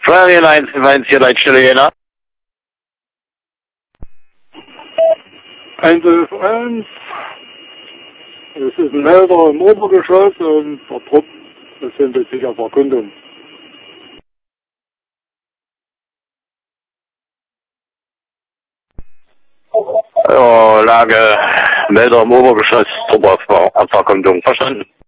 Florian 114 Leitstelle Jena. 111. Es ist ein Melder im Obergeschoss und der Trupp befindet sich auf Erkundung. Ja, Lage, Melder im Obergeschoss, Trupp auf Erkundung. Verstanden.